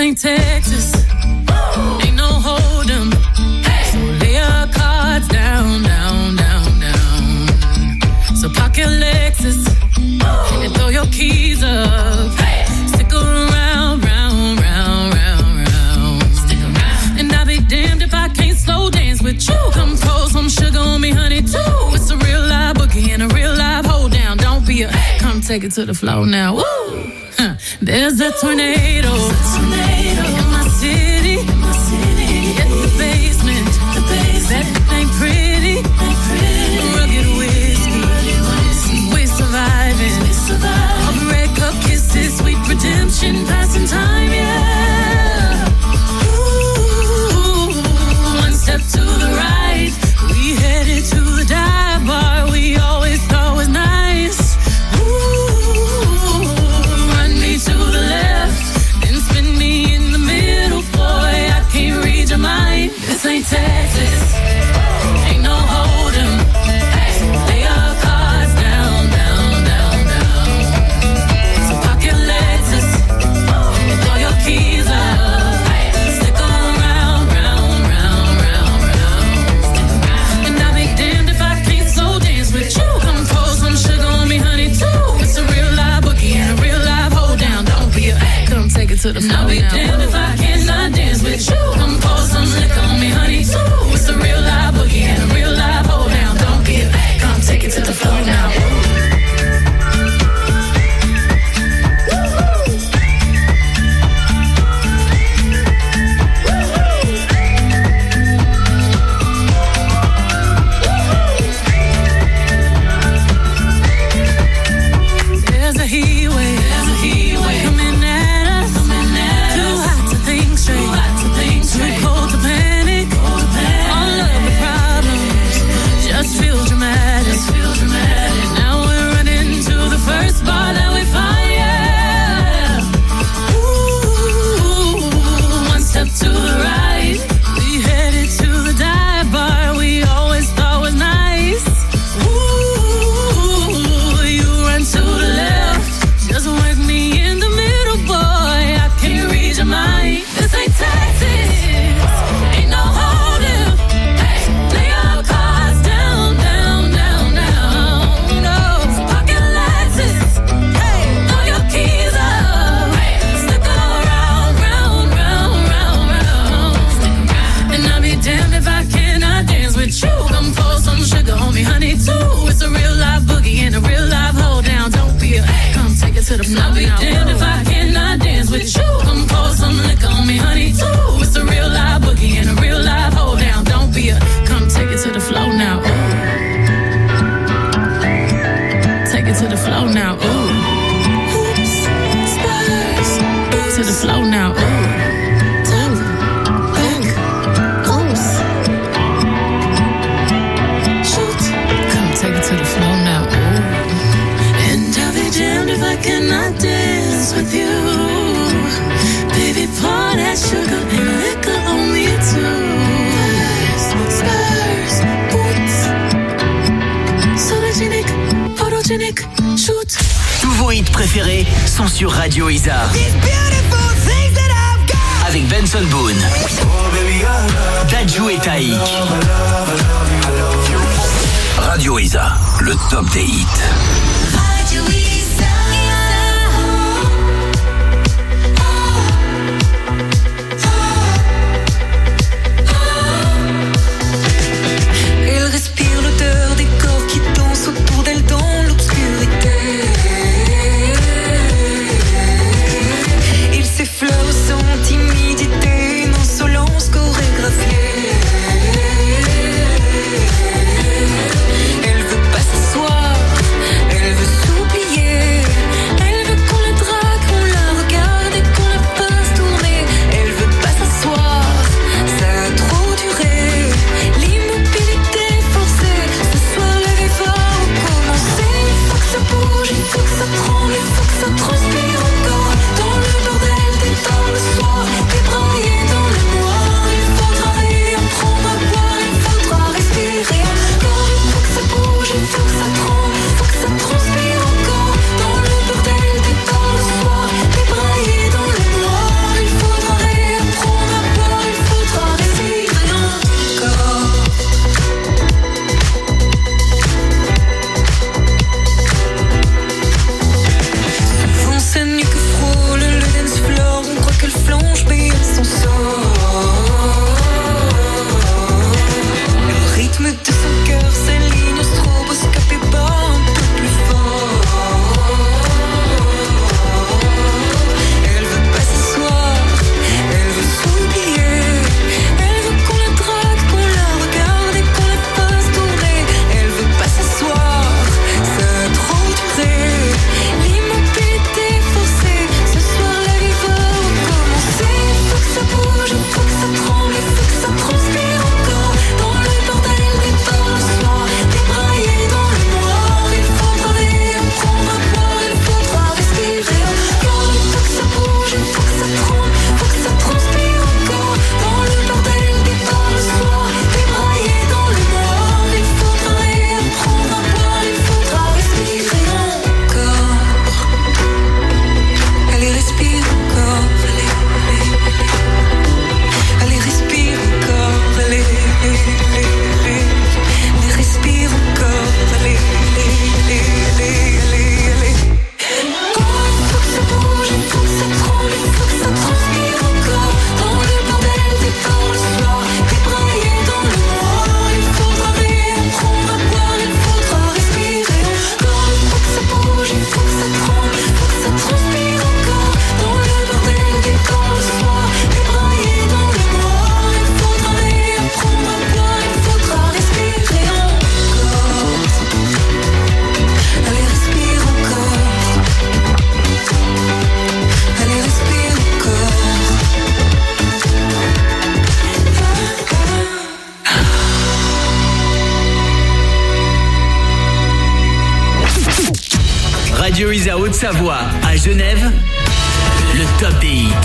ain't Texas. Ain't no hold 'em. So lay your cards down, down, down, down. So park your Lexus and throw your keys up. Stick around, round, round, round, round. Stick around. And I'll be damned if I can't slow dance with you. Come pour some sugar on me, honey, too. It's a real live boogie and a real live hold down. Don't be a come take it to the floor now. Woo! There's a tornado in my city. At the basement. That ain't pretty. Rugged whiskey. We're surviving. All red cup kisses, sweet redemption, passing time, yeah. Ooh, one step to the right. We headed to the dive bar we always thought was nice. To the left, then spin me in the middle, boy. I can't read your mind. This ain't Texas, ain't no hold 'em. Lay your cards down, down, down, down. So park your Lexus and throw your keys up. Stick around, round, round, round, round. And I'll be damned if I can't slow dance with you. Come pour some sugar on me, honey, too. It's a real live boogie and a real live hold down. Don't be a come take it to the floor. I'll be damned if I cannot dance with you. Come pour some liquor on me, honey, too. It's a real live boogie and a real live hold down. Don't be a come take it to the floor now. There's a heat wave coming at us. Too hot to think straight. Too cold to panic. All of the problems just feel dramatic. Now we're running to the first bar that we find, yeah. Ooh, one step to the right. We headed to the dive bar we always thought was nice. Ooh, you run to the left. Just work me in the middle, boy. I can't read your mind. This ain't Texas, ain't no holding. Lay your cards down, down, down, down. No, pocket Lexus. Throw your keys up. Stick around, round, round, round, round. And I'll be damned if I cannot dance with you. Come pour some sugar on me, honey, too. It's a real live boogie and a real live hold down. Don't be a come take it to the floor. I'll be damned if I cannot dance with you. Come pour some liquor on me, honey, too. It's a real live boogie and a real live hold down. Don't be a come take it to the floor now. Ooh. Take it to the floor now. Ooh. Oops, Spurs. To the floor now. Ooh. Take it to the floor now. Ooh. And I'll be damned if I cannot dance with you. Baby, pour that sugar and liquor on me too. Spurs, boots. Photogenic, photogenic, shoot. Tous vos hits préférés sont sur Radio Isa. Avec Benson Boone, Dadju et Taïk. Radio Isa, le top des hits. Radio Isa. Elle respire l'odeur des corps qui dansent autour d'elle dans l'obscurité. Il s'effleure sans timidité, une insolence chorégraphiée. Elle veut pas s'asseoir, elle Haute-Savoie, à Genève, le top des hits.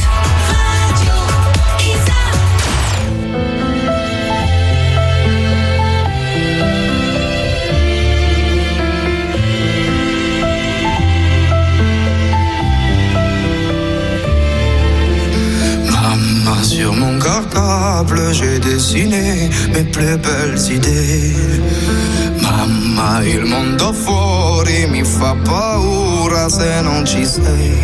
Sur mon cartable, j'ai dessiné mes plus belles idee. Mamma, il mondo fuori mi fa paura se non ci sei.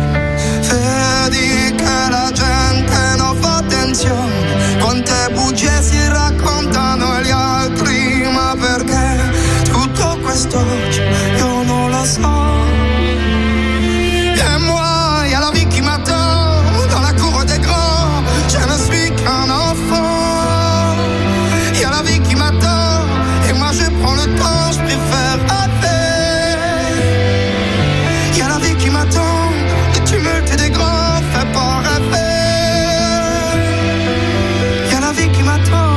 Vedi che la gente non fa attenzione, quante bugie si raccontano gli altri, ma perché tutto questo oggi io non lo so. Et moi, y'a la vie qui m'attend dans la cour des grands. Je ne suis qu'un enfant. Il y a la vie qui m'attend et moi je prends le temps, je préfère rêver. Il y a la vie qui m'attend, le tumulte des grands fait pas rêver. Il y a la vie qui m'attend,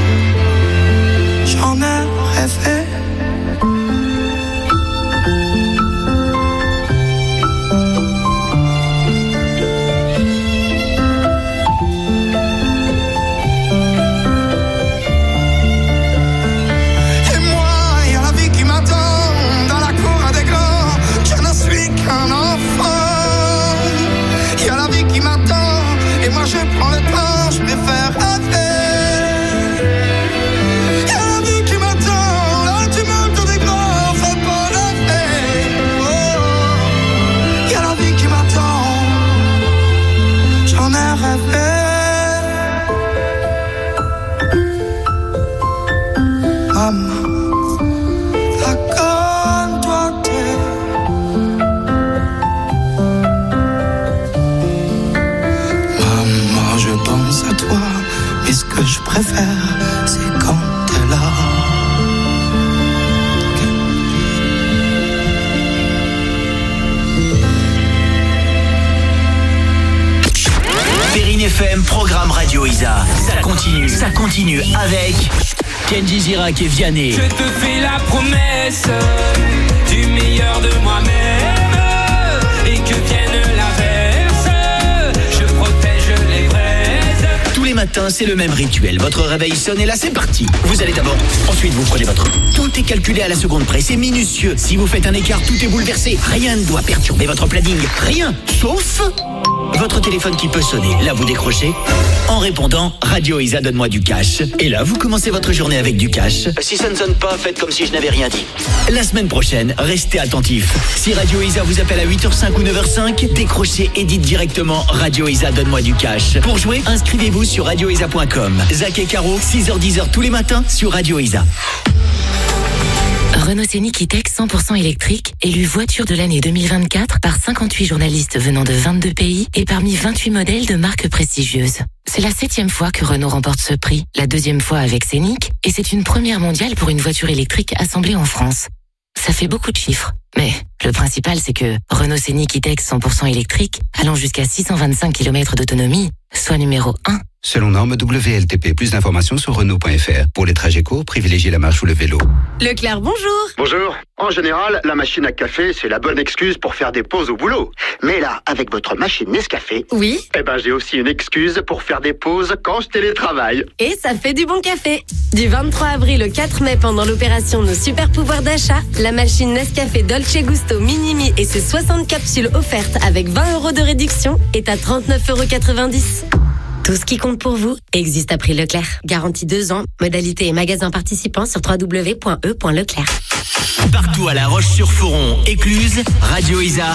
j'en ai rêvé. Et moi je prends le temps, je préfère rêver. Il y a la vie qui m'attend, le tumulte des grands fait pas rêver. Il y a la vie qui m'attend, j'en ai rêvé. Maman, raconte-toi je pense à toi, mais ce que je préfère, c'est quand t'es là. Perrine FM, programme Radio Isa. Ça continue avec Kenji Girac et Vianney. Je te fais la promesse du meilleur de moi-même et que vienne l'averse, je protège les braises. Tous les matins, c'est le même rituel. Votre réveil sonne et là, c'est parti. Vous allez d'abord, ensuite vous prenez votre... Tout est calculé à la seconde près, c'est minutieux. Si vous faites un écart, tout est bouleversé. Rien ne doit perturber votre planning. Rien, sauf... votre téléphone qui peut sonner. Là, vous décrochez. En répondant, Radio Isa, donne-moi du cash. Et là, vous commencez votre journée avec du cash. Si ça ne sonne pas, faites comme si je n'avais rien dit. La semaine prochaine, restez attentifs. Si Radio Isa vous appelle à 8h05 ou 9h05, décrochez et dites directement Radio Isa, donne-moi du cash. Pour jouer, inscrivez-vous sur radioisa.com. Zach et Caro, 6h-10h tous les matins sur Radio Isa. Renault Scénic E-Tech 100% électrique, élu voiture de l'année 2024 par 58 journalistes venant de 22 pays et parmi 28 modèles de marques prestigieuses. C'est la 7e fois que Renault remporte ce prix, la 2e fois avec Scénic, et c'est une première mondiale pour une voiture électrique assemblée en France. Ça fait beaucoup de chiffres, mais le principal c'est que Renault Scénic E-Tech 100% électrique, allant jusqu'à 625 km d'autonomie, soit numéro 1. Selon norme WLTP, plus d'informations sur Renault.fr. Pour les trajets courts, privilégiez la marche ou le vélo. Leclerc, bonjour. Bonjour. En général, la machine à café, c'est la bonne excuse pour faire des pauses au boulot. Mais là, avec votre machine Nescafé... Oui. Eh ben, j'ai aussi une excuse pour faire des pauses quand je télétravaille. Et ça fait du bon café. Du 23 avril au 4 mai, pendant l'opération Nos Super Pouvoirs d'achat, la machine Nescafé Dolce Gusto Minimi et ses 60 capsules offertes avec 20 € de réduction est à 39,90 €. Tout ce qui compte pour vous existe à prix Leclerc. Garantie 2 ans. Modalité et magasins participants sur www.e.leclerc. Partout à La Roche-sur-Foron, Écluse, Radio Isa,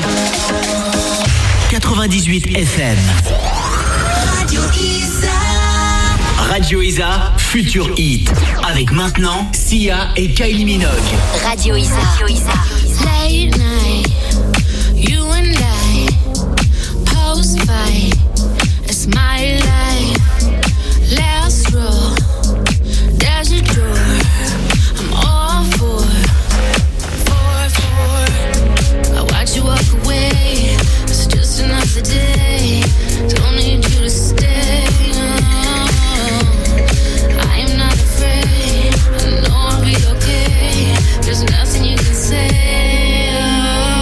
98 FM. Radio Isa. Radio Isa, Futur Hit. Avec maintenant, Sia et Kylie Minogue. Radio Isa. Radio Isa. Late night, you and I, post-fight, it's my life. Last row, there's a door, I'm all for. I watch you walk away, it's just another day, don't need you to stay. I'm not afraid, I know I'll be okay, there's nothing you can say.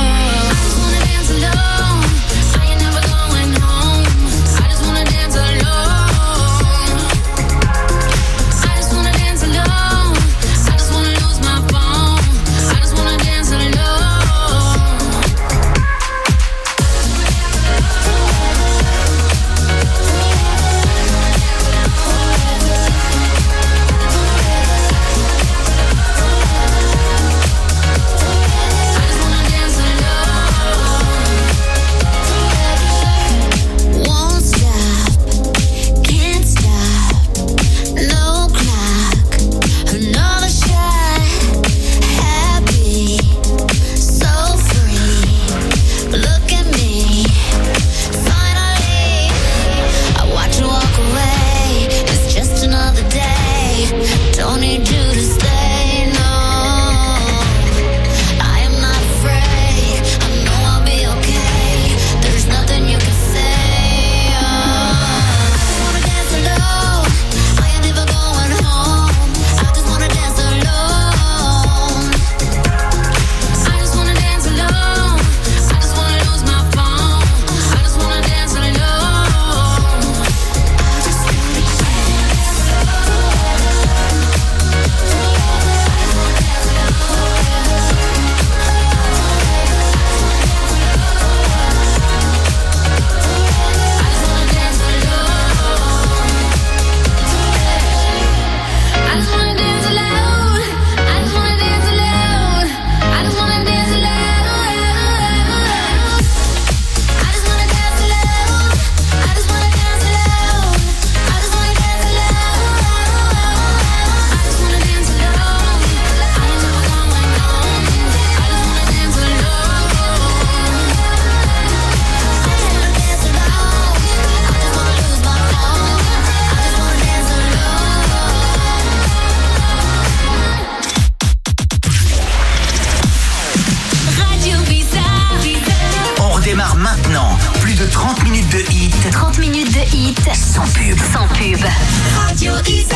démarre maintenant. Plus de 30 minutes de hit. 30 minutes de hit. Sans pub. Sans pub. Radio Isa.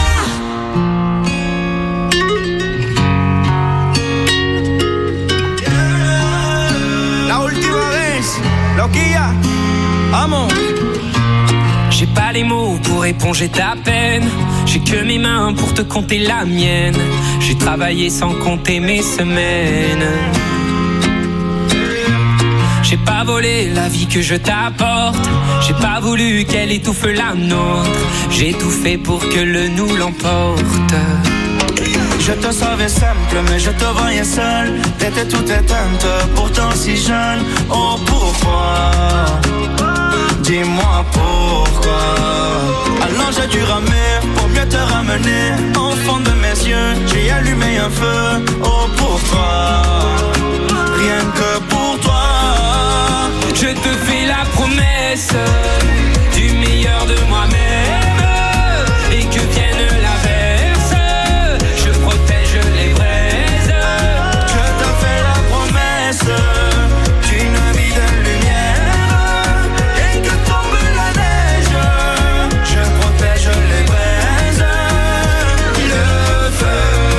La última vez, loquilla, vamos. J'ai pas les mots pour éponger ta peine. J'ai que mes mains pour te compter la mienne. J'ai travaillé sans compter mes semaines. J'ai pas volé la vie que je t'apporte. J'ai pas voulu qu'elle étouffe la nôtre. J'ai tout fait pour que le nous l'emporte. Je te savais simple, mais je te voyais seule. T'étais toute éteinte, pourtant si jeune. Oh pourquoi? Dis-moi pourquoi. Alors j'ai dû ramer pour mieux te ramener. Au fond de mes yeux, j'ai allumé un feu. Oh pourquoi? Rien que pour toi. Je te fais la promesse du meilleur de moi-même. Et que vienne l'averse, je protège les braises. Je te fais la promesse d'une vie de lumière. Et que tombe la neige, je protège les braises. Le feu.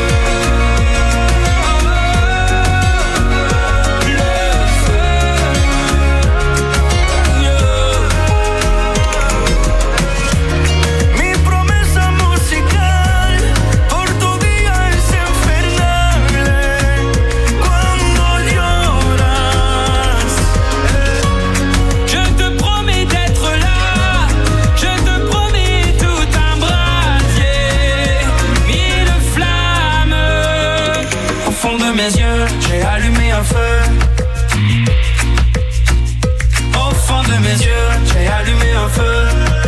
J'ai allumé un feu. Au fond de mes yeux, j'ai allumé un feu.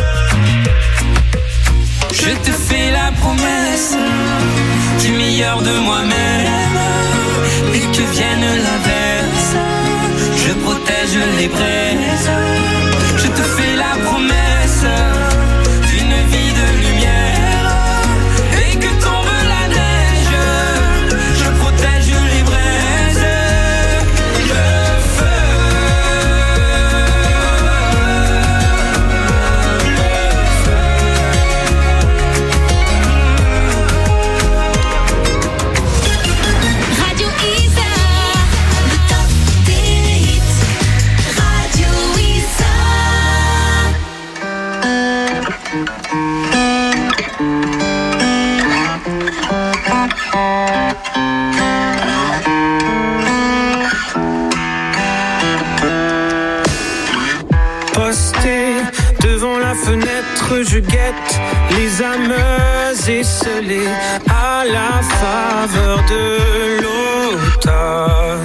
Je te fais la promesse du meilleur de moi-même. Et que vienne l'averse, je protège les braises. Je te fais la promesse d'une vie de lumière. Et que tombe la neige, je protège les braises. Le feu. Radio Isa. Le top des hits. Radio Isa. Posté devant la fenêtre, je guette les âmes esselées à la faveur de l'automne.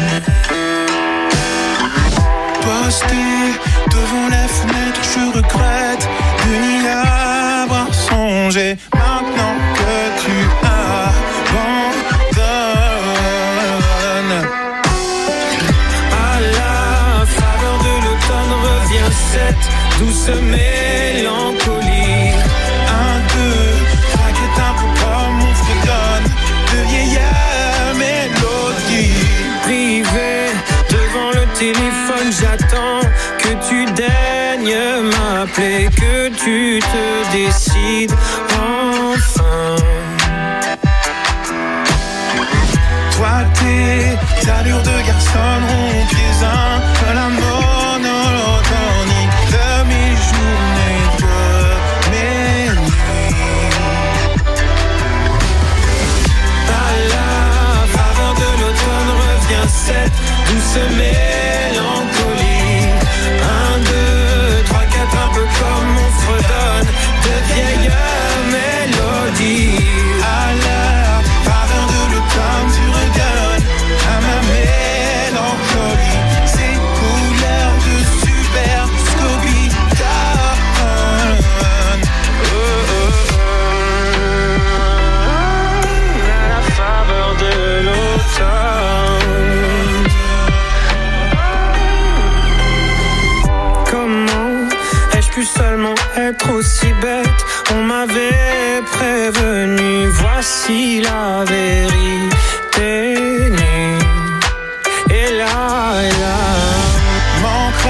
Posté devant la fenêtre, je regrette de n'y avoir songé. Maintenant que tu abandonnes. À la faveur de l'automne revient cette douce mélancolie. Un, deux, traquette un peu comme on fredonne de vieilles mélodies. Privé devant le téléphone, j'attends que tu daignes m'appeler, que tu te décides enfin. Toi, tes allures de garçon rompiez un peu la monotonie de mes journées, de mes nuits. À la faveur de l'automne revient cette douce mélancolie. 1, 2, 3, 4, un peu comme on fredonne de vieilles mélodies. À la faveur de l'automne, tu redonnes à ma mélancolie ces couleurs de super Scooby-Doo. À la faveur de l'automne. Comment ai-je pu seulement être aussi bête? On m'avait prévenu, voici la vérité nue. Et là, Manque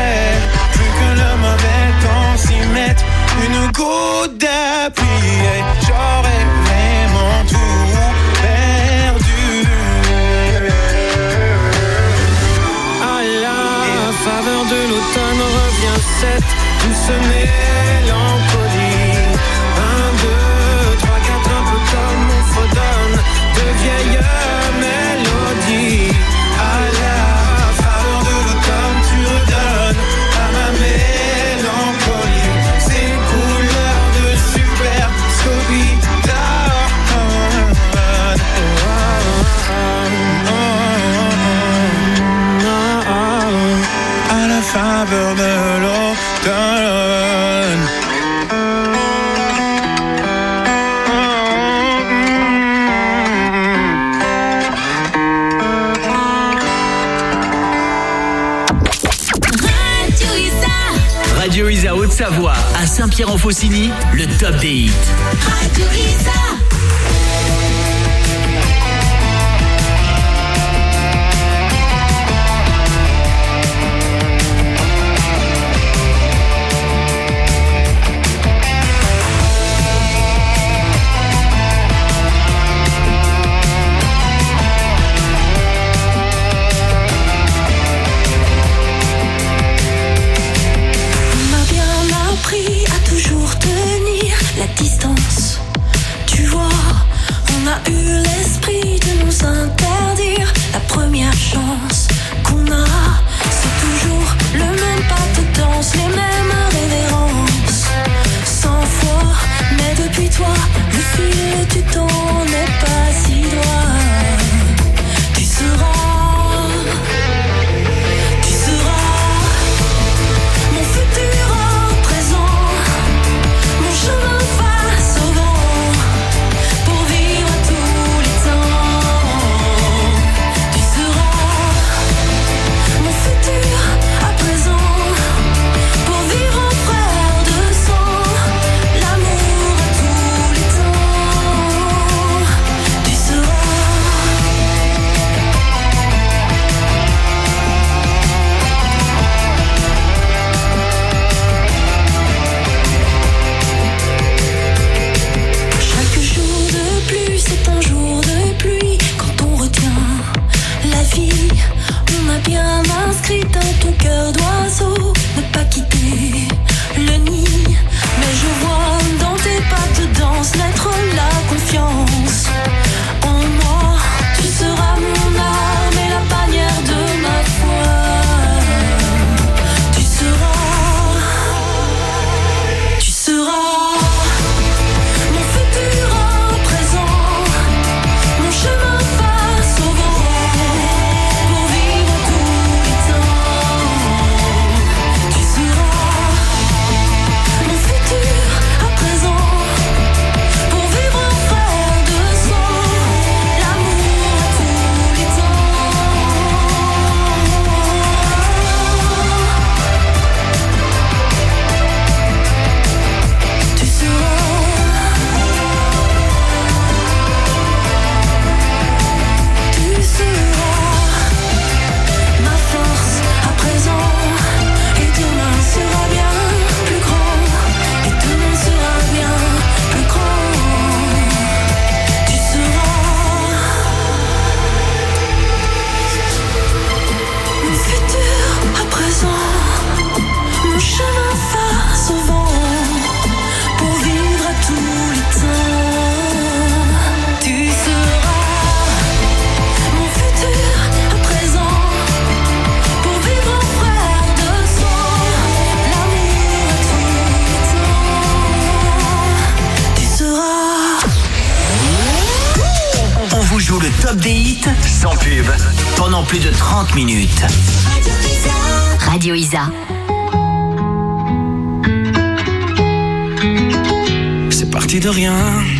l'automne revient cette douce mélancolie. 1, 2, 3, 4, un peu comme on fredonne de vieilles mélodies. À la faveur de l'automne, tu redonnes à ma mélancolie ces couleurs de super Scooby. À la faveur de l'automne. Radio Isa Haute-Savoie, à Saint-Pierre-en-Faucigny, le top des hits. Radio Isa. La distance, tu vois, on a eu l'esprit de nous interdire. La première chance qu'on a, c'est toujours le même pas de danse, les mêmes révérences. 100 fois, mais depuis toi, le fil du temps n'est pas si droit. Tu seras mon futur en présent, mon chemin face au vent, pour vivre à tous les temps. Tu seras mon futur à présent, pour vivre en frère de sang, l'amour à tous les temps. Tu seras chaque jour de plus, c'est un jour de pluie. Quand on retient la vie, on a bien inscrit dans ton cœur d'oiseau ne pas quitter le nid. Mais je vois dans tes pas de danse naître la confiance en moi. Tu seras mon arme et la bannière de ma foi. Tu seras mon futur en présent, mon chemin face au vent, pour vivre tous les temps. Tu seras mon futur à présent, pour vivre en frère de sang, l'amour à tous les temps. Tu seras ma force à présent, et demain sera bien plus grand, et demain sera bien plus grand. Tu seras mon futur à présent, mon chemin face au vent, pour vivre à tous les temps. Tu seras mon futur à présent, pour vivre en frère de sang, l'amour à tous les temps. Tu seras On vous joue le top des hits sans pub pendant plus de 30 minutes. Radio Isa. C'est parti de rien,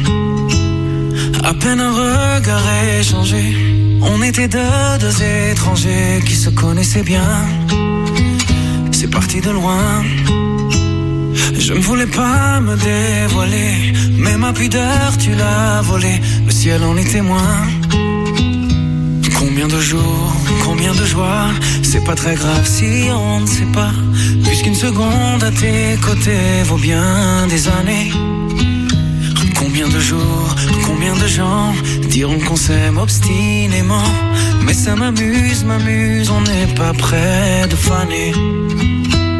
à peine un regard échangé. On était deux étrangers qui se connaissaient bien. C'est parti de loin, je ne voulais pas me dévoiler, mais ma pudeur tu l'as volée, le ciel en est témoin. Combien de jours, combien de joies, c'est pas très grave si on ne sait pas, puisqu'une seconde à tes côtés vaut bien des années. Combien de jours, combien de gens diront qu'on s'aime obstinément, mais ça m'amuse, on n'est pas près de faner.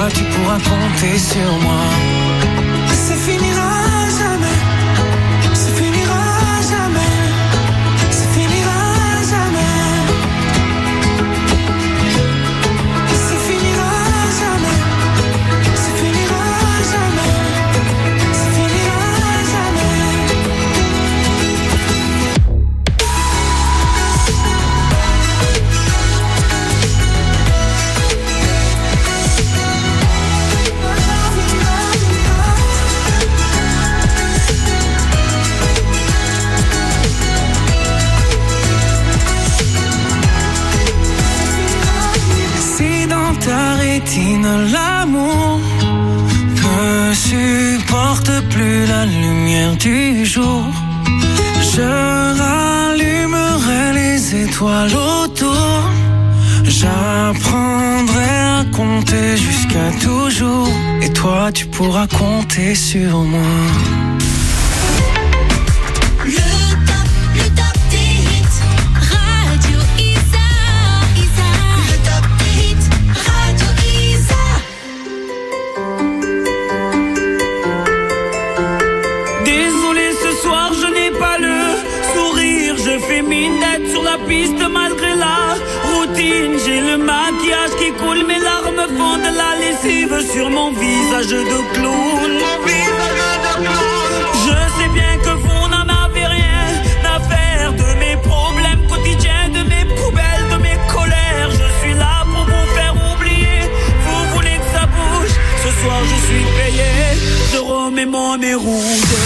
toi tu pourras compter sur moi. Ça finira jamais, ça finira jamais, ça finira jamais. Ça finira jamais, ça finira jamais, ça finira jamais. L'amour ne supporte plus la lumière du jour. Je rallumerai les étoiles autour. J'apprendrai à compter jusqu'à toujours. Et toi tu pourras compter sur moi. Piste malgré la routine, j'ai le maquillage qui coule, mes larmes font de la lessive sur mon visage de clown. Je sais bien que vous n'en avez rien à faire de mes problèmes quotidiens, de mes poubelles, de mes colères. Je suis là pour vous faire oublier. Vous voulez que ça bouge? Ce soir je suis payé, je remets mon nez rouge.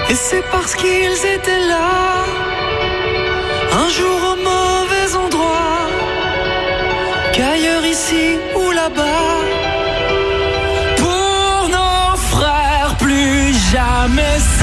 Et c'est parce qu'ils étaient là, un jour au mauvais endroit, qu'ailleurs ici ou là-bas. Pour nos frères, plus jamais ça.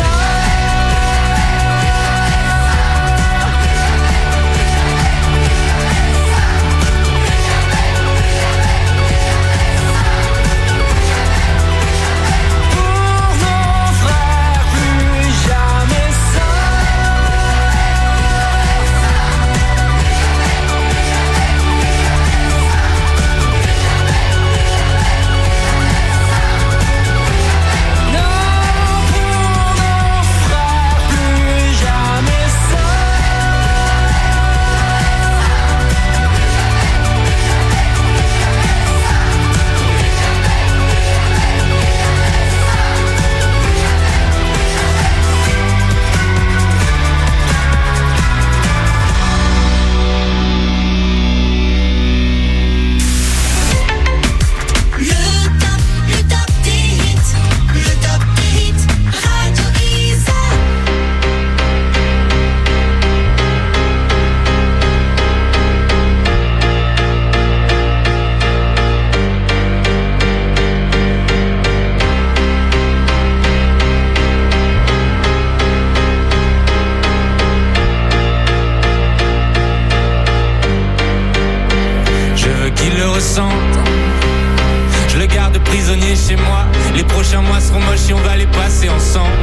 Je le garde prisonnier chez moi. Les prochains mois seront moches et on va les passer ensemble.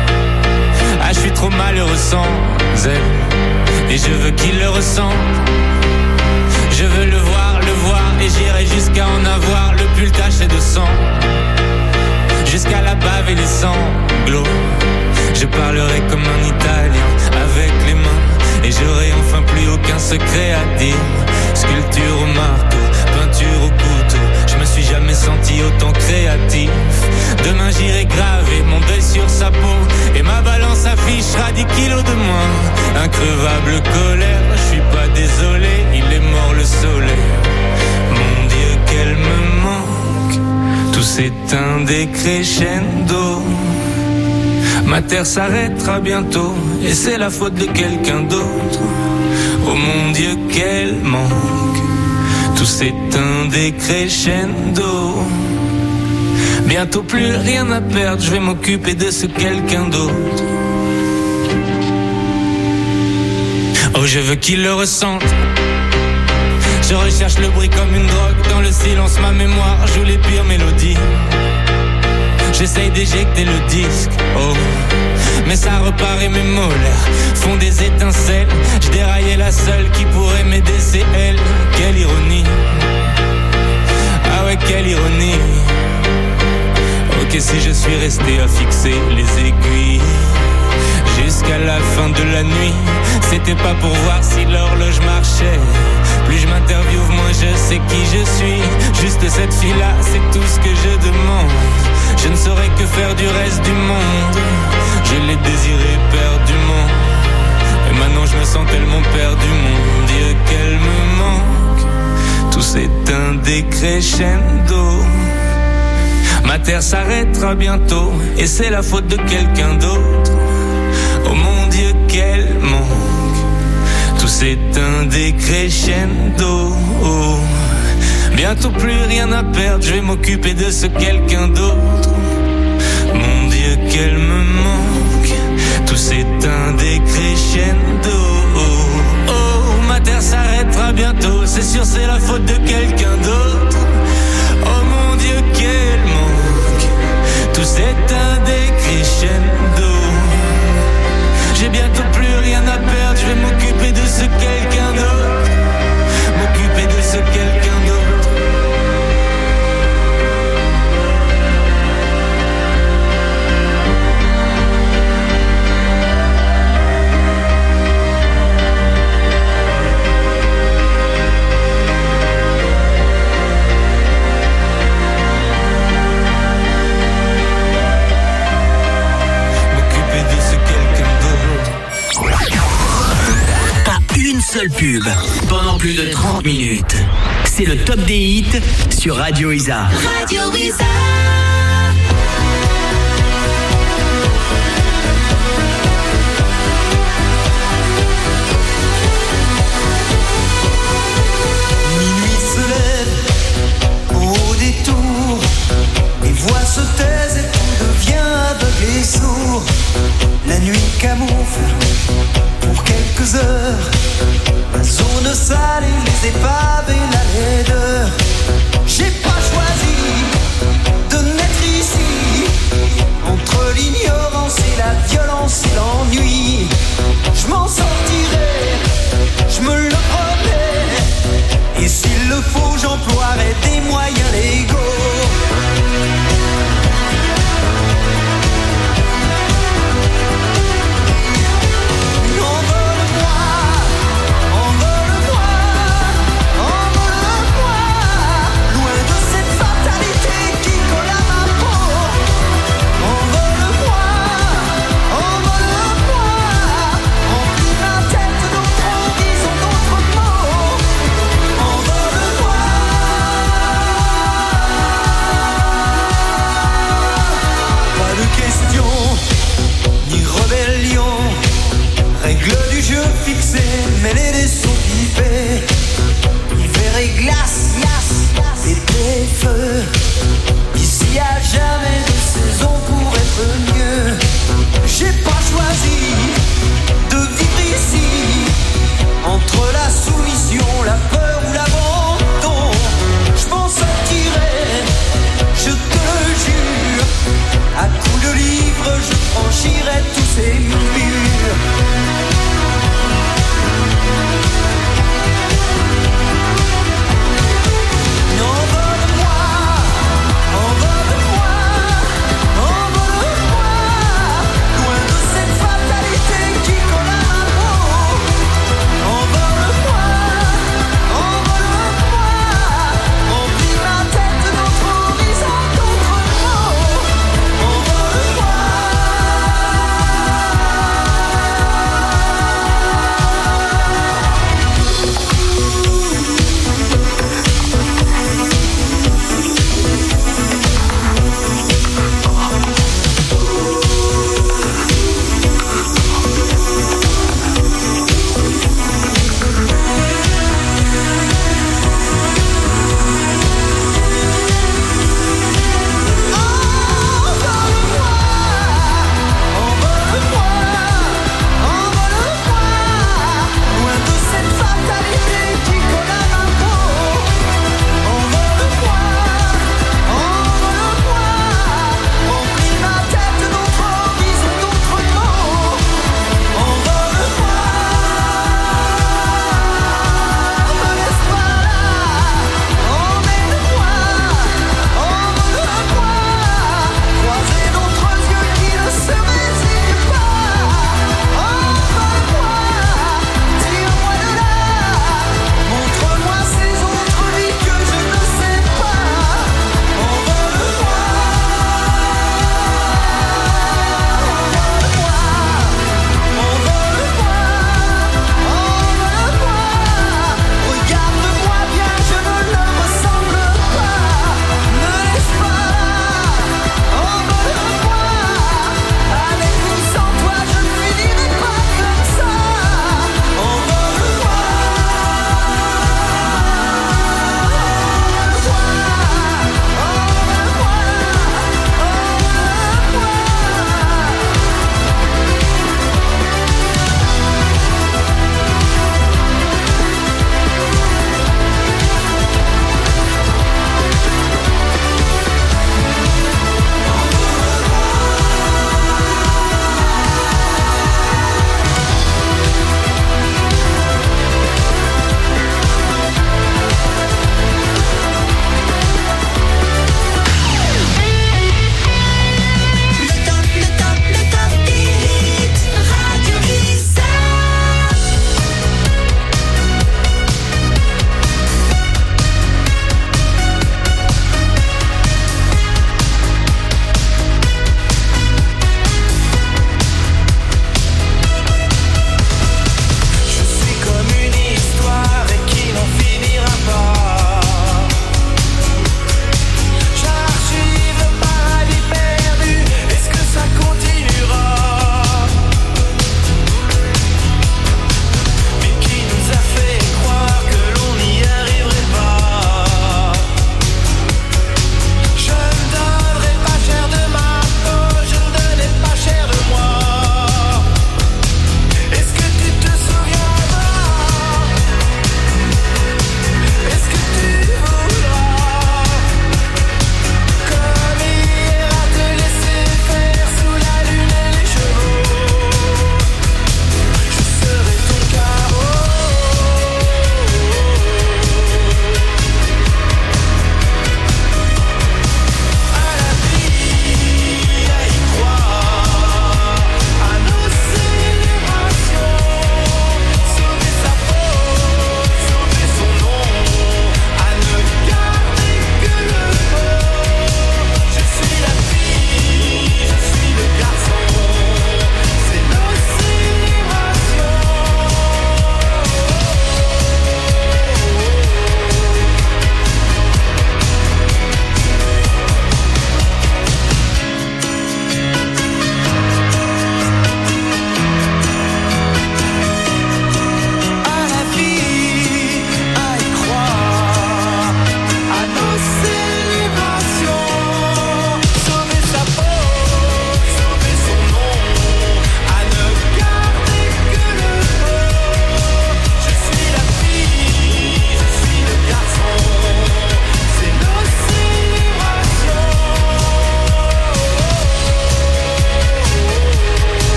Ah, je suis trop malheureux sans elle, et je veux qu'il le ressente. Je veux le voir, et j'irai jusqu'à en avoir le pull taché de sang, jusqu'à la bave et les sanglots. Je parlerai comme un Italien avec les mains, et j'aurai enfin plus aucun secret à dire. Sculpture au marteau, peinture au couteau, je me suis jamais senti autant créatif. Demain j'irai graver mon deuil sur sa peau, et ma balance affichera 10 kilos de moins. Increvable colère, je suis pas désolé, il est mort le soleil. Mon Dieu qu'elle me manque, tout s'éteint décrescendo. Ma terre s'arrêtera bientôt, et c'est la faute de quelqu'un d'autre. Oh mon Dieu qu'elle manque, tout s'éteint décrescendo. Bientôt plus rien à perdre, je vais m'occuper de ce quelqu'un d'autre. Oh je veux qu'il le ressente. Je recherche le bruit comme une drogue, dans le silence ma mémoire joue les pires mélodies. J'essaye d'éjecter le disque, oh, mais ça repart et mes molaires font des étincelles. Je déraillais la seule qui pourrait m'aider, c'est elle. Quelle ironie, ah ouais quelle ironie. Ok si je suis resté à fixer les aiguilles jusqu'à la fin de la nuit, c'était pas pour voir si l'horloge marchait. Plus je m'interviewe, moins je sais qui je suis. Juste cette fille-là, c'est tout ce que je demande. Je ne saurais que faire du reste du monde. Je l'ai désiré perdument, et maintenant je me sens tellement perdu. Mon Dieu qu'elle me manque, tout s'éteint décrescendo. Ma terre s'arrêtera bientôt, et c'est la faute de quelqu'un d'autre. Oh mon Dieu qu'elle manque, tout s'éteint décrescendo. Oh. Bientôt plus rien à perdre, je vais m'occuper de ce quelqu'un d'autre. Mon Dieu qu'elle me manque, tout s'éteint décrescendo. Oh, oh, ma terre s'arrêtera bientôt, c'est sûr c'est la faute de quelqu'un d'autre. Oh mon Dieu qu'elle manque, tout s'éteint décrescendo. J'ai bientôt plus rien à perdre, je vais m'occuper de ce quelqu'un d'autre. M'occuper de ce quelqu'un d'autre. Seule pub pendant plus de 30 minutes. C'est le top des hits sur Radio Isa. Radio Isa. le sale et les épaves et la laideur. J'ai pas choisi de naître ici, entre l'ignorance et la violence et l'ennui. Je m'en sortirai, je me le promets, et s'il le faut j'emploierai des moyens légaux. Envole-moi, envole-moi, envole-moi.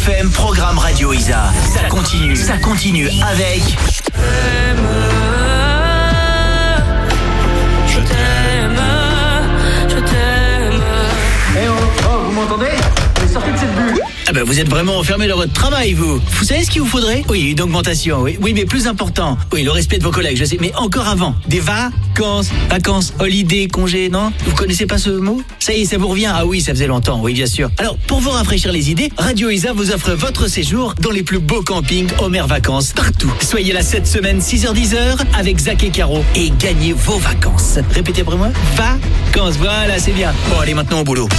FM, programme Radio Isa. Ça continue avec... Je t'aime. Oh, vous m'entendez? Sortez de cette bulle. Ah ben vous êtes vraiment enfermé dans votre travail, vous. Vous savez ce qu'il vous faudrait? Oui, une augmentation, oui, mais plus important. Oui, le respect de vos collègues, je sais, mais encore avant. Des vacances, holiday, congé, non? Vous connaissez pas ce mot? Ça y est, ça vous revient? Ah oui, ça faisait longtemps, oui, bien sûr. Alors, pour vous rafraîchir les idées, Radio Isa vous offre votre séjour dans les plus beaux campings Homer Vacances partout. Soyez là cette semaine, 6h-10h, avec Zach et Caro, et gagnez vos vacances. Répétez après moi. Vacances, voilà, c'est bien. Bon, allez, maintenant au boulot.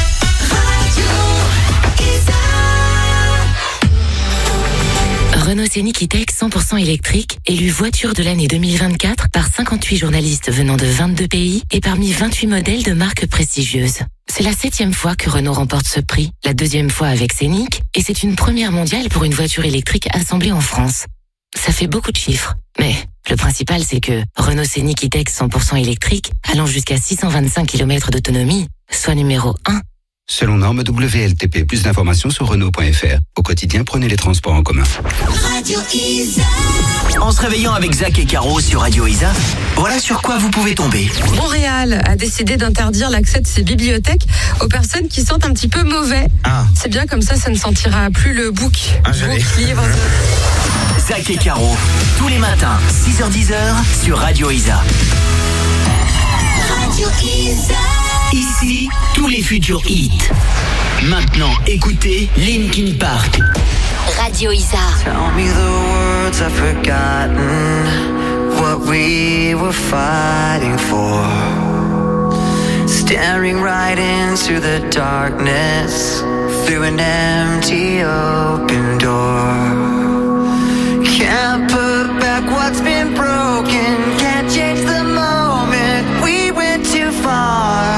Renault Scénic E-Tech 100% électrique, élu voiture de l'année 2024 par 58 journalistes venant de 22 pays et parmi 28 modèles de marques prestigieuses. C'est la 7e fois que Renault remporte ce prix, la 2e fois avec Scénic, et c'est une première mondiale pour une voiture électrique assemblée en France. Ça fait beaucoup de chiffres, mais le principal c'est que Renault Scénic E-Tech 100% électrique, allant jusqu'à 625 km d'autonomie, soit numéro 1. Selon norme WLTP, plus d'informations sur Renault.fr. Au quotidien, prenez les transports en commun. Radio Isa. En se réveillant avec Zach et Caro sur Radio Isa, voilà sur quoi vous pouvez tomber. Montréal a décidé d'interdire l'accès de ses bibliothèques aux personnes qui sentent un petit peu mauvais. C'est bien, comme ça ne sentira plus le book livre. Zach et Caro, tous les matins, 6h-10h sur Radio Isa. Radio Isa. Ici, tous les futurs hits. Maintenant, écoutez Linkin Park. Radio Isa. Tell me the words I've forgotten, what we were fighting for. Staring right into the darkness, through an empty open door. Can't put back what's been broken, can't change the moment, we went too far.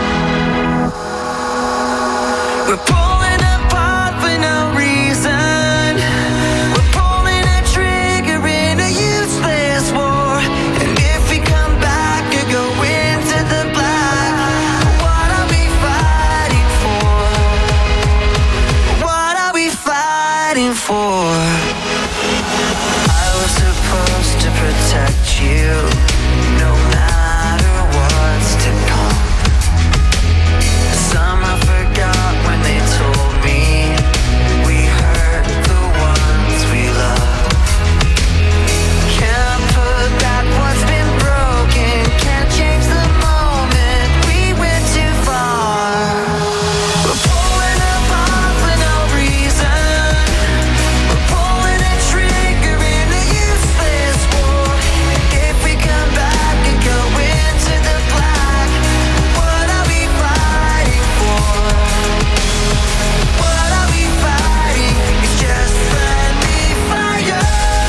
We're pulling apart for no reason. We're pulling a trigger in a useless war. And if we come back and go into the black, what are we fighting for? What are we fighting for? I was supposed to protect you, no matter what's to come. Somehow forgot when they told me we hurt the ones we love. Can't put back what's been broken, can't change the moment, we went too far. We're pulling apart for no reason. We're pulling a trigger in a useless war. If we come back and go into the black, what are we fighting for? What are we fighting? It's just friendly fire.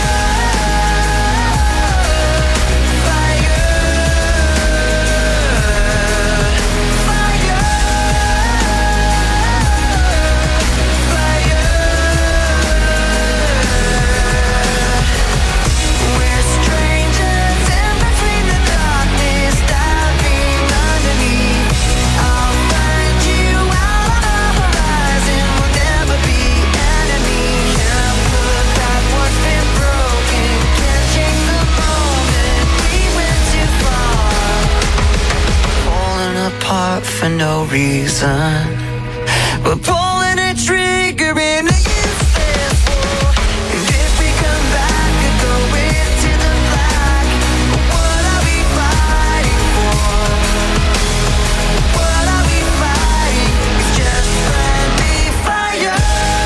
We're strangers in between the darkness, diving underneath. I'll find you out on the horizon, we'll never be enemies. Can't put back what's been broken, can't change the moment, we went too far. Pulling apart for no reason. We're pulling a trigger in a useless war. And if we come back and go into the black, what are we fighting for? What are we fighting? It's just friendly fire.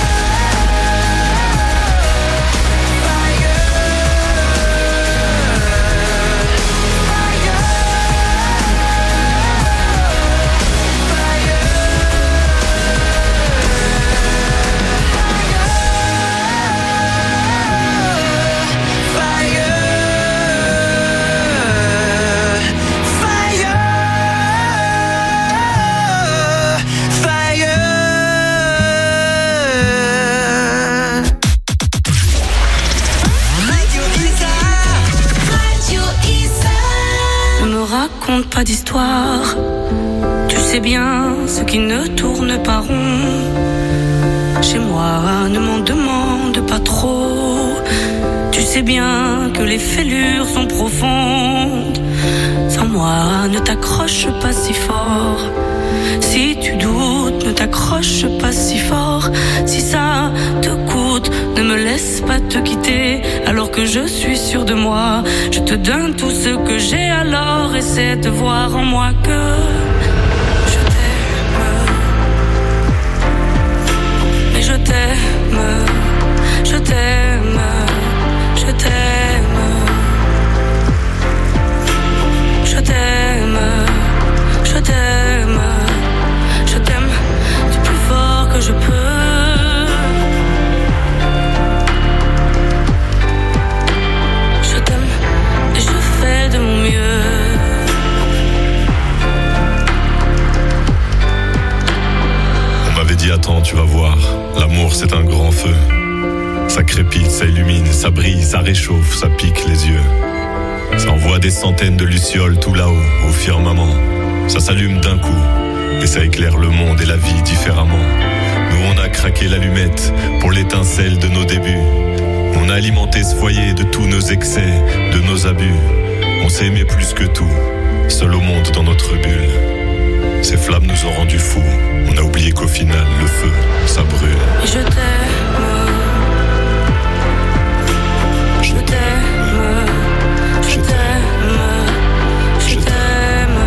Ne me raconte pas d'histoire. Tu sais bien ce qui ne tourne pas rond. J'ai chez moi, ne m'en demande pas trop. Tu sais bien que les fêlures sont profondes. Sans moi, ne t'accroche pas si fort. Si tu doutes, ne t'accroche pas si fort. Si ça te coûte, ne me laisse pas te quitter. Alors que je suis sûre de moi, je te donne tout ce que j'ai. Alors essaie de voir en moi que je t'aime. Mais je t'aime, je t'aime, je t'aime. Je t'aime, je t'aime, je t'aime du plus fort que je peux. Je t'aime et je fais de mon mieux. On m'avait dit attends, tu vas voir, l'amour c'est un grand feu. Ça crépite, ça illumine, ça brille, ça réchauffe, ça pique les yeux. Ça envoie des centaines de lucioles tout là-haut, au firmament. Ça s'allume d'un coup, et ça éclaire le monde et la vie différemment. Nous on a craqué l'allumette pour l'étincelle de nos débuts. On a alimenté ce foyer de tous nos excès, de nos abus. On s'est aimé plus que tout, seul au monde dans notre bulle. Ces flammes nous ont rendus fous. On a oublié qu'au final, le feu, ça brûle. Et je t'aime. Je t'aime. Je t'aime. Je t'aime.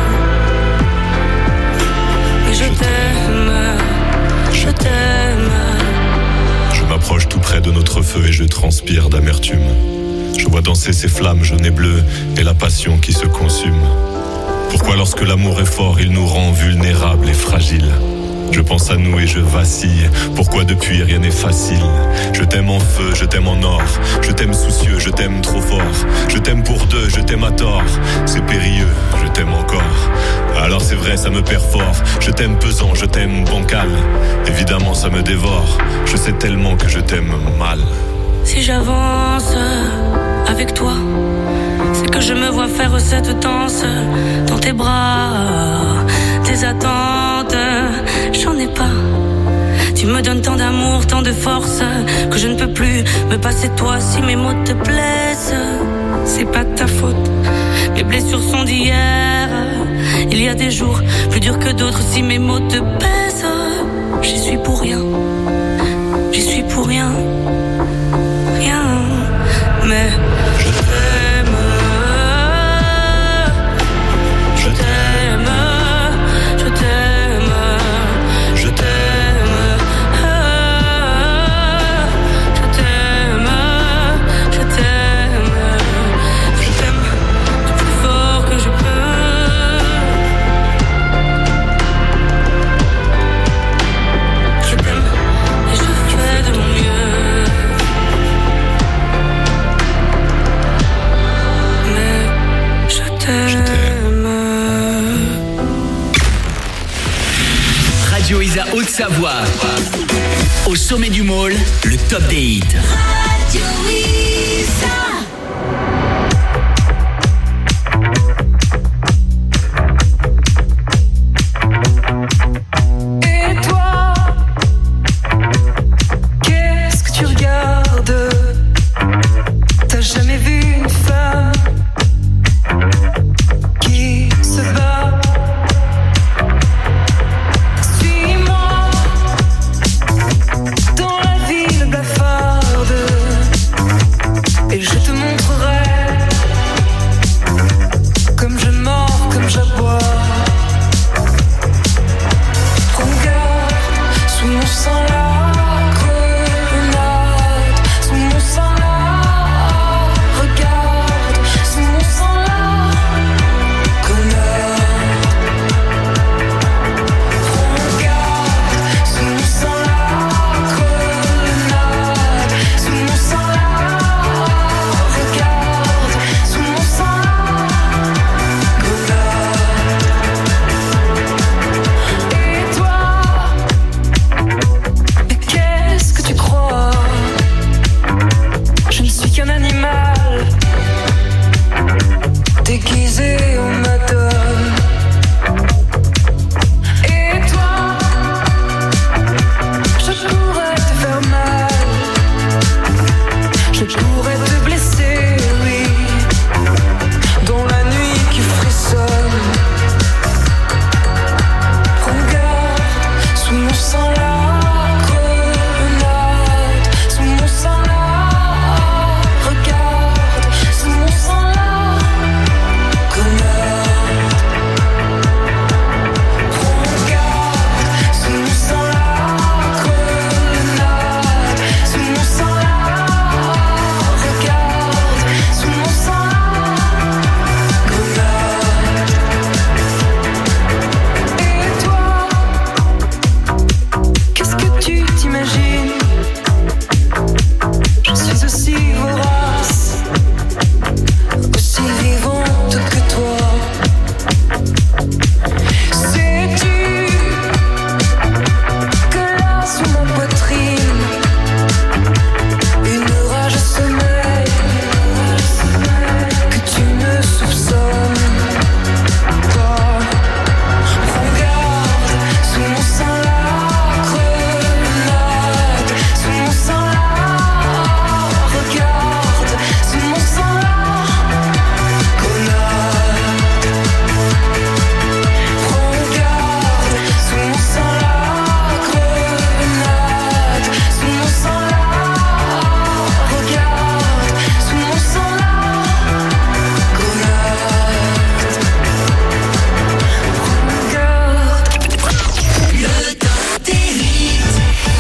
Et je t'aime. Je t'aime. Je m'approche tout près de notre feu et je transpire d'amertume. Je vois danser ces flammes jaunes et bleues et la passion qui se consume. Pourquoi lorsque l'amour est fort, il nous rend vulnérables et fragiles? Je pense à nous et je vacille. Pourquoi depuis rien n'est facile? Je t'aime en feu, je t'aime en or. Je t'aime soucieux, je t'aime trop fort. Je t'aime pour deux, je t'aime à tort. C'est périlleux, je t'aime encore. Alors c'est vrai, ça me perd fort. Je t'aime pesant, je t'aime bancal. Évidemment ça me dévore. Je sais tellement que je t'aime mal. Si j'avance avec toi, c'est que je me vois faire cette danse dans tes bras. Tes attentes, j'en ai pas. Tu me donnes tant d'amour, tant de force, que je ne peux plus me passer de toi. Si mes mots te blessent, c'est pas de ta faute. Mes blessures sont d'hier. Il y a des jours plus durs que d'autres. Si mes mots te pèsent, j'y suis pour rien. J'y suis pour rien. Rien. Mais je t'aime. Je t'aime. Je t'aime. Je t'aime. Je t'aime. Je t'aime. Je t'aime du plus fort que je peux. Je t'aime et je fais de mon mieux. Mais je t'aime. Radio Isa Haute-Savoie. Au sommet du môle, le top des hits. Radio Isa. Et toi, qu'est-ce que tu regardes? T'as jamais vu une femme qui se bat? Suis-moi dans la ville blafarde et je te montrerai comme je mords, comme j'aboie. Regarde, sous mon sang la grenade, sous mon sang la. Regarde, sous mon sang la grenade. Regarde, sous mon sang la grenade, sous mon sang la. Regarde, sous mon sang la grenade. Et toi, t'imagines. Je suis aussi